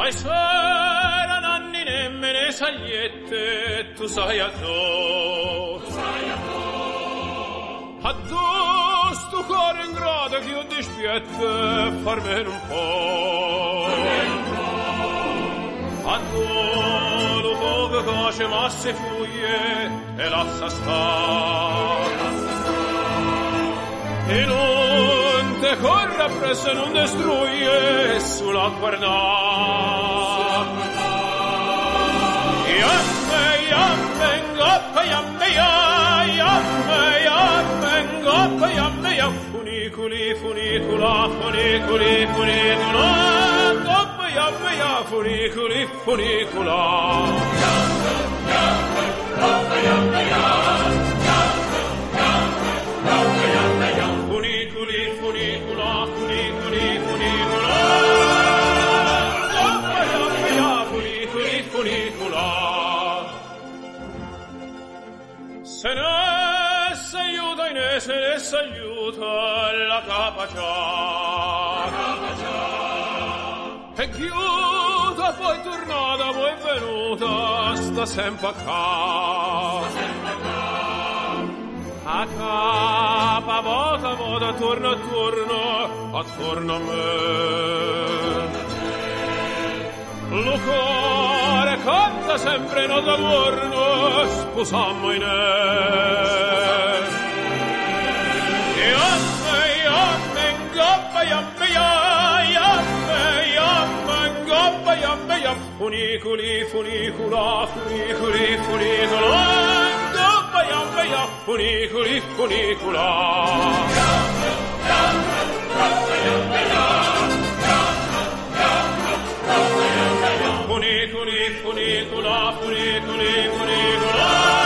Ai sera nanni nemmene sagliette, tu sai addo. Addo sto cuore in grado che io dispiette, farmene un po'. Addo lo poco cose masse fuglie e lascia sta. E non te corra presso, non destrugge sulla guardare. Yamme, ngoppa, yamme, ngoppa, yamme, funiculi, funicula, funiculi, funicula, ngoppa, yamme, funiculi, funicula. Ngoppa, yamme, funiculi, funicula, funiculi, funicula, ngoppa, yamme, funiculi, funicula. Se ne s'aiuta in se ne s'aiuta la capa già. E chiusa poi tornata poi venuta sta sempre a casa. A capa vota torna attorno a me. Lo cuore canta sempre nota d'orno, sposammo in yamme, ngoppa, yamme, ngoppa, yamme, funiculi, funicula, funiculi, funicula, ngoppa, yamme, funiculi, funicula. Funiculi, funicula, funiculi, funicula.